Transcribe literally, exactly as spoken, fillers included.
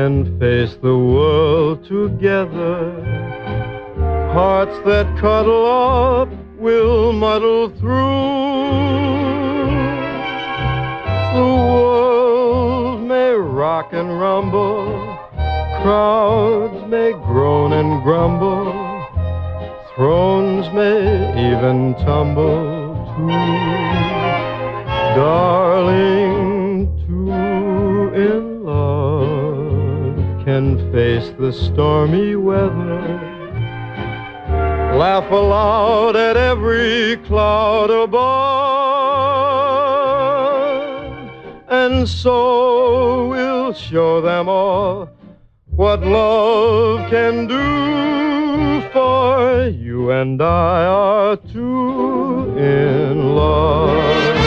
can face the world together. Hearts that cuddle up will muddle through. The world may rock and rumble, crowds may groan and grumble, thrones may even tumble too. Darling, two in love can face the stormy weather, laugh aloud at every cloud above, and so we'll show them all what love can do, for you and I are two in love.